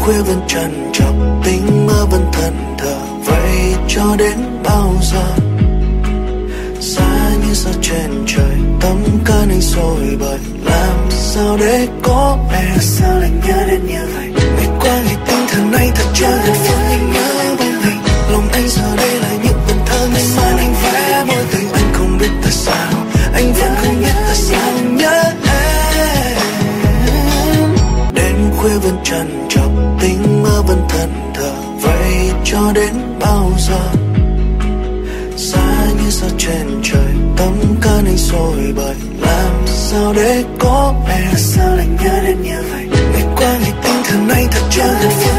khuya vẫn trằn trọc, tình mơ vẫn thẫn thờ. Vậy cho đến bao giờ? Xa như sao trên trời, tâm can anh sôi bời. Làm sao để có em? Sao lại nhớ đến như vậy? Ngày qua ngày tinh thần anh thật chưa gần phương, anh nhớ bóng hình. Lòng anh giờ đây là những vần thơ ngày mai anh vẽ mối tình. Anh không biết tại sao, anh vẫn không biết tại sao nhớ em. Đêm khuya vẫn trằn trọc, tình mơ vẫn thẫn thờ. Vậy cho đến bao giờ? Xa như sao trên trời, tâm can anh sôi bời. Làm sao để có em? Sao lại nhớ đến như vậy? Ngày qua ngày tinh thần anh thật chưa gần.